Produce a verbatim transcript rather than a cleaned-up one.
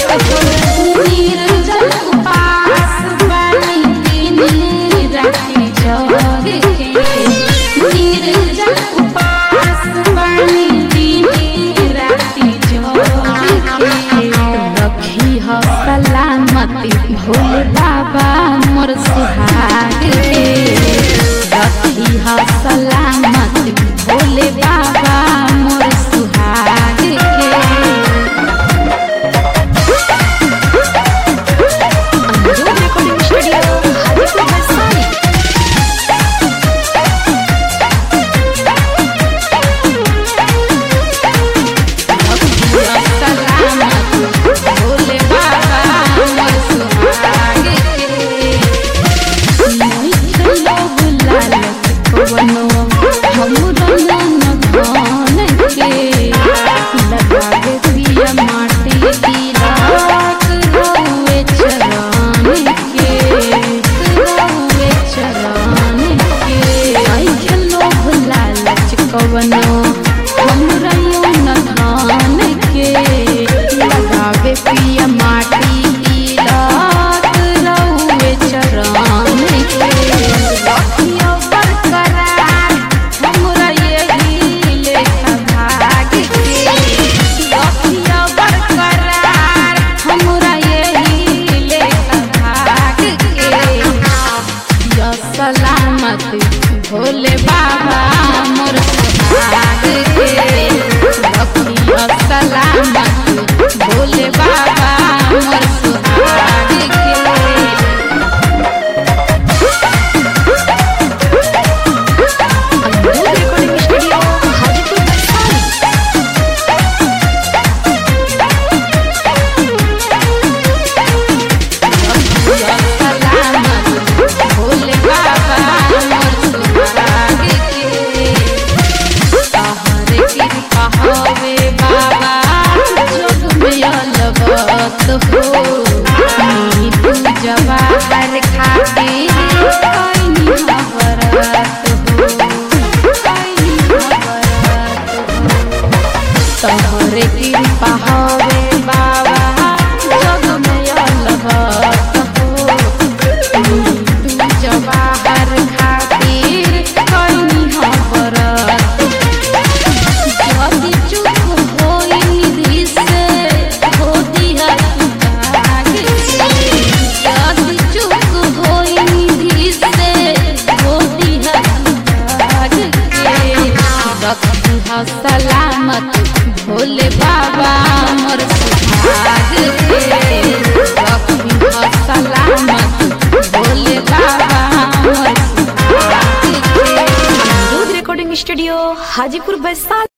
निर्जल उपास बानी दिन राति जग के, निर्जल उपास बानी दिन राति जग के। रखी हो सलामती भोले बाबा मोर सुहाग के, रखी हो सलामती भोले बाबा मोर सुहाग के। कवनो हमरा न धान के लगावे पिया माटी तिलक रहुए चरण के। रखियो बरकरार हमरा यही लेखा भाग के, रखियो बरकरार हमरा यही लेखा भाग के। या सलामत भोले बाबा मोर सुहाग के, रखियो सलामत भोले बाबा मोर सुहाग के। रिकॉर्डिंग स्टूडियो हाजीपुर रखियो सलामत भोले बाबा मोर सुहाग के। कृपा हवे बाबा जग में अलबत हो, नीतू जवाहर खातिर कैनी हवरत हो, कैनी हवरत हो। तोहरे कृपा हवे बाबा जग में अलबत हो, नीतू जवाहर खातिर कैनी हवरत। यदि चुप होई निधि से हो दिया सुहाग के, यदि चुप होई निधि से हो दिया सुहाग के। रखी हो सलामत भोले बाबा मोर सुहाग के, रखी हो सलामत भोले बाबा मोर सुहाग के। Recording studio Hajipur Vaishali.